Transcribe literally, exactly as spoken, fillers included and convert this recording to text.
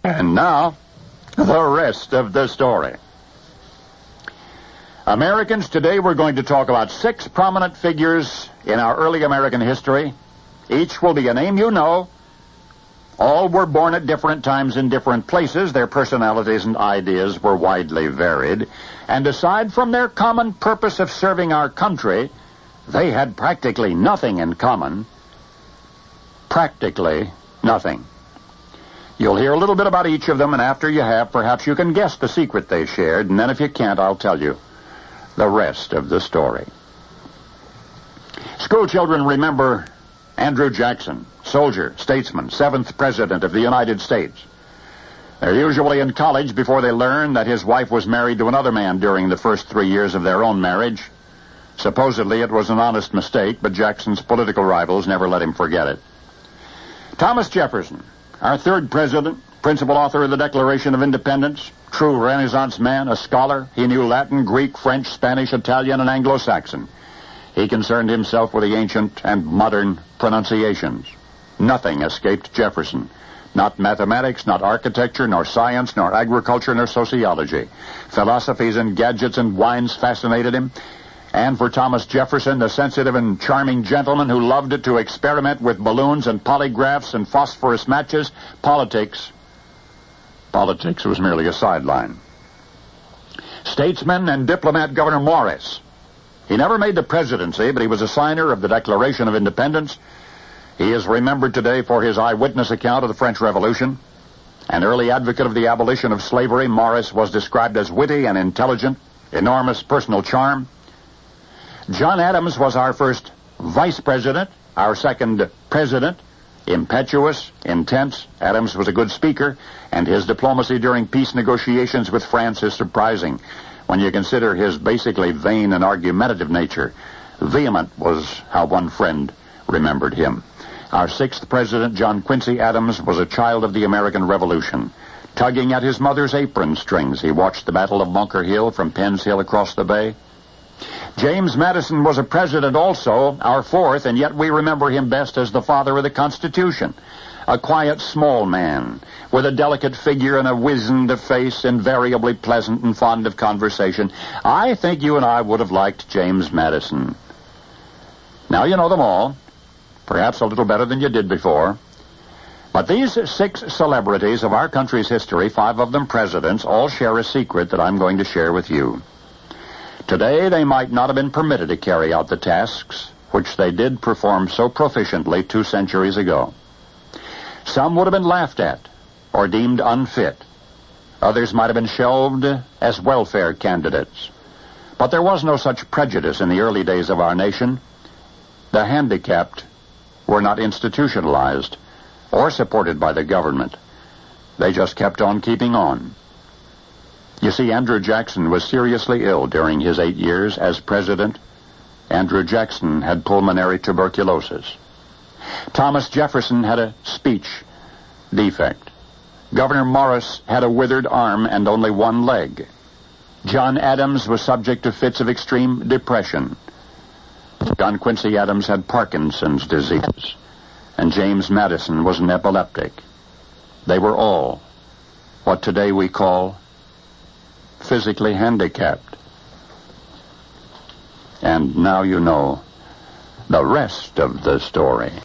And now, the rest of the story. Americans, today we're going to talk about six prominent figures in our early American history. Each will be a name you know. All were born at different times in different places. Their personalities and ideas were widely varied. And aside from their common purpose of serving our country, they had practically nothing in common. Practically nothing. You'll hear a little bit about each of them, and after you have, perhaps you can guess the secret they shared, and then if you can't, I'll tell you the rest of the story. School children remember Andrew Jackson, soldier, statesman, seventh president of the United States. They're usually in college before they learn that his wife was married to another man during the first three years of their own marriage. Supposedly it was an honest mistake, but Jackson's political rivals never let him forget it. Thomas Jefferson, our third president, principal author of the Declaration of Independence, true Renaissance man, a scholar. He knew Latin, Greek, French, Spanish, Italian, and Anglo-Saxon. He concerned himself with the ancient and modern pronunciations. Nothing escaped Jefferson. Not mathematics, not architecture, nor science, nor agriculture, nor sociology. Philosophies and gadgets and wines fascinated him. And for Thomas Jefferson, the sensitive and charming gentleman who loved it to experiment with balloons and polygraphs and phosphorus matches, politics, politics was merely a sideline. Statesman and diplomat Governor Morris. He never made the presidency, but he was a signer of the Declaration of Independence. He is remembered today for his eyewitness account of the French Revolution. An early advocate of the abolition of slavery, Morris was described as witty and intelligent, enormous personal charm. John Adams was our first vice president, our second president. Impetuous, intense, Adams was a good speaker, and his diplomacy during peace negotiations with France is surprising when you consider his basically vain and argumentative nature. Vehement was how one friend remembered him. Our sixth president, John Quincy Adams, was a child of the American Revolution. Tugging at his mother's apron strings, he watched the Battle of Bunker Hill from Penn's Hill across the bay. James Madison was a president also, our fourth, and yet we remember him best as the father of the Constitution. A quiet, small man, with a delicate figure and a wizened face, invariably pleasant and fond of conversation. I think you and I would have liked James Madison. Now you know them all, perhaps a little better than you did before. But these six celebrities of our country's history, five of them presidents, all share a secret that I'm going to share with you. Today, they might not have been permitted to carry out the tasks which they did perform so proficiently two centuries ago. Some would have been laughed at or deemed unfit. Others might have been shelved as welfare candidates. But there was no such prejudice in the early days of our nation. The handicapped were not institutionalized or supported by the government. They just kept on keeping on. You see, Andrew Jackson was seriously ill during his eight years as president. Andrew Jackson had pulmonary tuberculosis. Thomas Jefferson had a speech defect. Governor Morris had a withered arm and only one leg. John Adams was subject to fits of extreme depression. John Quincy Adams had Parkinson's disease. And James Madison was an epileptic. They were all what today we call physically handicapped. And now you know the rest of the story.